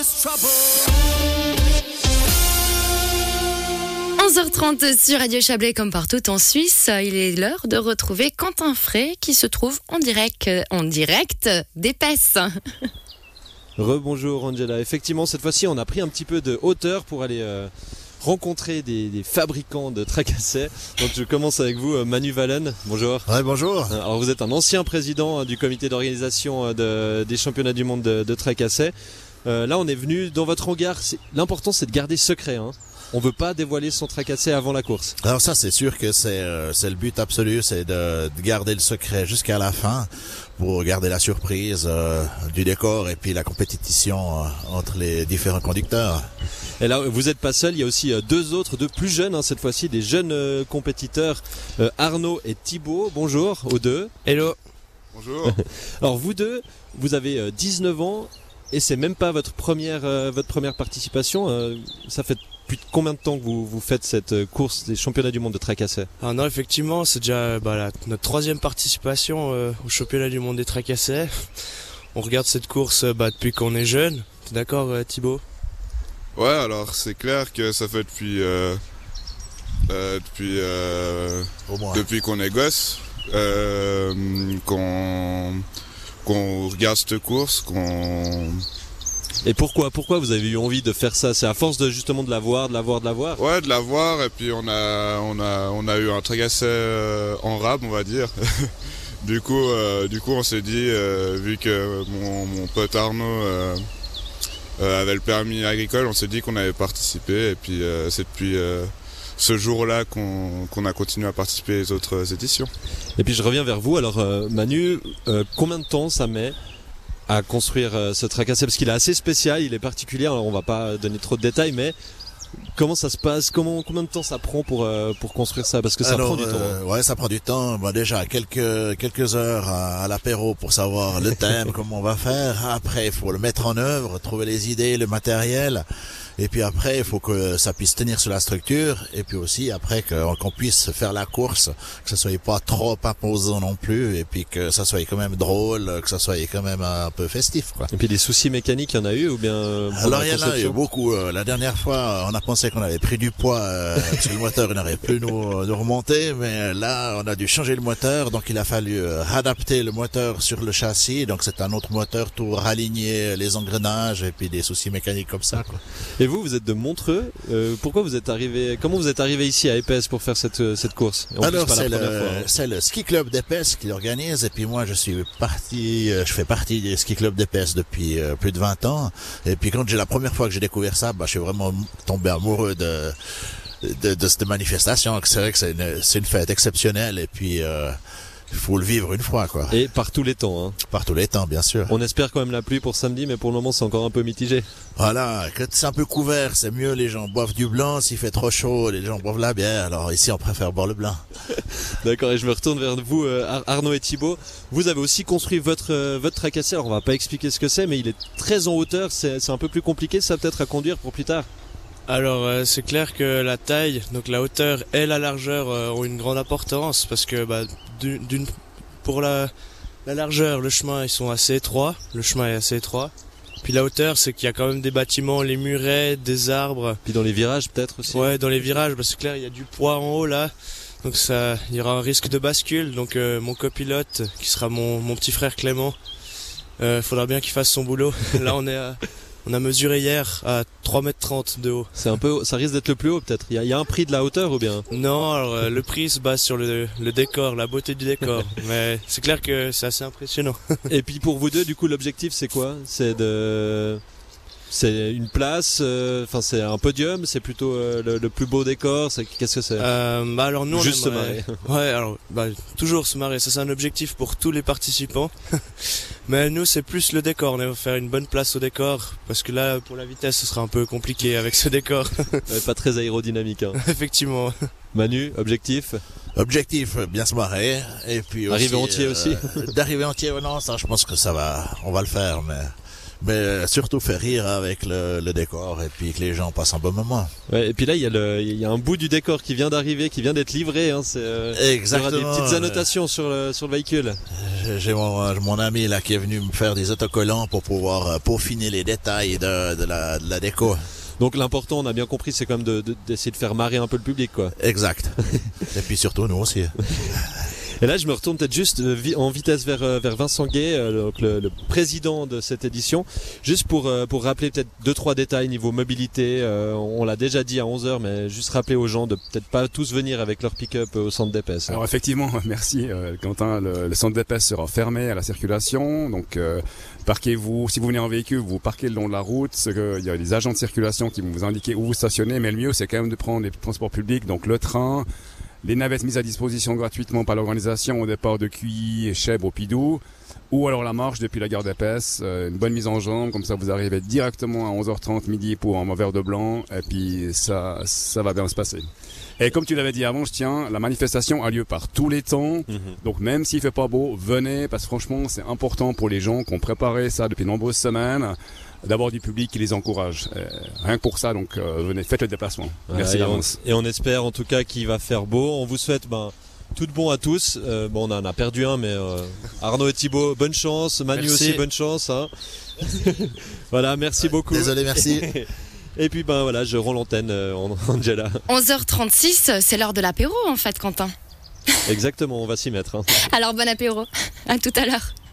11h30 sur Radio Chablais comme partout en Suisse. Il est l'heure de retrouver Quentin Frey qui se trouve en direct d'Épesse. Rebonjour Angela. Effectivement, cette fois-ci, on a pris un petit peu de hauteur pour aller rencontrer des fabricants de tracassets. Donc je commence avec vous, Manu Vallen. Bonjour. Ouais, bonjour. Alors vous êtes un ancien président du comité d'organisation des championnats du monde de tracassets. Là, on est venu dans votre hangar. L'important, c'est de garder secret. On veut pas dévoiler son tracasset avant la course. Alors ça, c'est sûr que c'est le but absolu, c'est de garder le secret jusqu'à la fin pour garder la surprise du décor et puis la compétition entre les différents conducteurs. Et là, vous n'êtes pas seul, il y a aussi deux plus jeunes, cette fois-ci, des jeunes compétiteurs, Arnaud et Thibaut. Bonjour aux deux. Hello. Bonjour. Alors vous deux, vous avez 19 ans et c'est même pas votre première participation. Ça fait depuis combien de temps que vous faites cette course des championnats du monde de tracassets ? Ah non, effectivement, c'est déjà notre troisième participation au championnat du monde des tracassets. On regarde cette course depuis qu'on est jeune. T'es d'accord, Thibaut ? Ouais, alors c'est clair que ça fait depuis qu'on est gosse, qu'on regarde cette course, Et pourquoi vous avez eu envie de faire ça ? C'est à force de justement de la voir. Ouais, de la voir, et puis on a eu un tracasset en rab, on va dire. Du coup on s'est dit, vu que mon pote Arnaud avait le permis agricole, on s'est dit qu'on avait participé, et puis c'est depuis ce jour-là qu'on a continué à participer aux autres éditions. Et puis je reviens vers vous, alors Manu, combien de temps ça met à construire ce tracasset, parce qu'il est assez spécial, il est particulier, alors on va pas donner trop de détails, mais comment ça se passe, combien de temps ça prend pour construire ça, parce que ça prend du temps. Ouais, ça prend du temps. Déjà quelques heures à l'apéro pour savoir le thème, comment on va faire. Après, il faut le mettre en œuvre, trouver les idées, le matériel. Et puis après, il faut que ça puisse tenir sur la structure. Et puis aussi, après, qu'on puisse faire la course, que ça soit pas trop imposant non plus. Et puis que ça soit quand même drôle, que ça soit quand même un peu festif, quoi. Et puis des soucis mécaniques, il y en a eu ou bien Alors, il y en a eu beaucoup. La dernière fois, on a pensé qu'on avait pris du poids, parce que le moteur, il n'aurait plus nous remonter. Mais là, on a dû changer le moteur. Donc, il a fallu adapter le moteur sur le châssis. Donc, c'est un autre moteur, tout raligner les engrenages et puis des soucis mécaniques comme ça, quoi. Et vous êtes de Montreux. Comment vous êtes arrivé ici à Épesse pour faire cette course ? Alors c'est le ski club d'Épesse qui l'organise, et puis moi je fais partie du ski club d'Épesse depuis plus de 20 ans. Et puis quand la première fois que j'ai découvert ça, je suis vraiment tombé amoureux de cette manifestation. C'est vrai que c'est une fête exceptionnelle, et puis il faut le vivre une fois, quoi. Et par tous les temps, Par tous les temps, bien sûr. On espère quand même la pluie pour samedi, mais pour le moment c'est encore un peu mitigé. Voilà, quand c'est un peu couvert, c'est mieux, les gens boivent du blanc. S'il fait trop chaud, les gens boivent la bière. Alors ici, on préfère boire le blanc. D'accord, et je me retourne vers vous, Arnaud et Thibaut. Vous avez aussi construit votre tracasset. Alors on va pas expliquer ce que c'est, mais il est très en hauteur. C'est un peu plus compliqué, ça, peut-être à conduire pour plus tard. Alors c'est clair que la taille, donc la hauteur et la largeur ont une grande importance, parce que pour la largeur, le chemin est assez étroit. Puis la hauteur, c'est qu'il y a quand même des bâtiments, les murets, des arbres. Puis dans les virages peut-être aussi. Ouais, dans les virages, c'est clair, il y a du poids en haut là. Donc il y aura un risque de bascule. Donc mon copilote, qui sera mon petit frère Clément, faudra bien qu'il fasse son boulot. Là on a mesuré hier à 3,30 m de haut. Ça risque d'être le plus haut peut-être. Il y a un prix de la hauteur ou bien ? Non, alors le prix se base sur le décor, la beauté du décor. Mais c'est clair que c'est assez impressionnant. Et puis pour vous deux, du coup, l'objectif c'est quoi ? C'est une place, c'est un podium, c'est plutôt le plus beau décor, qu'est-ce que c'est ? Alors nous, juste se marrer. Ouais, alors toujours se marrer, ça c'est un objectif pour tous les participants. Mais nous c'est plus le décor, on va faire une bonne place au décor, parce que là pour la vitesse ce sera un peu compliqué avec ce décor. Pas très aérodynamique. Effectivement. Manu, objectif, bien se marrer, et puis aussi, arriver entier aussi. D'arriver entier, non, ça je pense que on va le faire, Mais surtout faire rire avec le décor et puis que les gens passent un bon moment. Ouais, et puis là, il y a un bout du décor qui vient d'arriver, qui vient d'être livré. Hein, Exactement. Il y aura des petites annotations sur le véhicule. J'ai mon ami là qui est venu me faire des autocollants pour pouvoir peaufiner les détails de la déco. Donc l'important, on a bien compris, c'est quand même d'essayer de faire marrer un peu le public, quoi. Exact. Et puis surtout nous aussi. Et là, je me retourne peut-être juste en vitesse vers Vincent Gay, donc le président de cette édition, juste pour rappeler peut-être 2-3 détails niveau mobilité. On l'a déjà dit à 11h, mais juste rappeler aux gens de peut-être pas tous venir avec leur pick-up au centre d'épaisse. Alors effectivement, merci Quentin, le centre d'épaisse sera fermé à la circulation, donc parquez-vous, si vous venez en véhicule, vous parquez le long de la route, il y a des agents de circulation qui vont vous indiquer où vous stationner, mais le mieux c'est quand même de prendre les transports publics, donc le train, les navettes mises à disposition gratuitement par l'organisation au départ de Cuilly, Chèvres, au Pidou, ou alors la marche depuis la gare d'Épaisse, une bonne mise en jambe, comme ça vous arrivez directement à 11h30 midi pour un verre de blanc, et puis ça va bien se passer. Et comme tu l'avais dit avant, la manifestation a lieu par tous les temps, donc même s'il fait pas beau, venez, parce que franchement c'est important pour les gens qui ont préparé ça depuis de nombreuses semaines, d'avoir du public qui les encourage. Rien que pour ça, donc venez, faites le déplacement. Merci d'avance. Et on espère en tout cas qu'il va faire beau. On vous souhaite tout de bon à tous. On en a perdu un, mais Arnaud et Thibaut, bonne chance. Manu Merci. aussi, bonne chance. Hein. Voilà, merci beaucoup. Désolé, merci. Et puis voilà, je rends l'antenne, Angela. 11h36, c'est l'heure de l'apéro en fait, Quentin. Exactement, on va s'y mettre. Hein. Alors bon apéro, à tout à l'heure.